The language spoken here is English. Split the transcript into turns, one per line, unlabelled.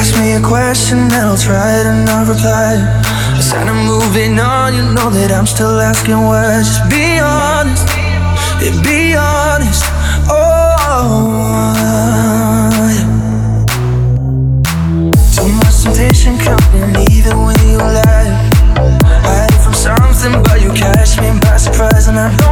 ask me a question and I'll try to not reply. Instead of moving on, you know that I'm still asking why. Just be honest, yeah, be honest. Oh, yeah. Too much temptation coming even when you lie. Hide from something but you catch me by surprise. And I know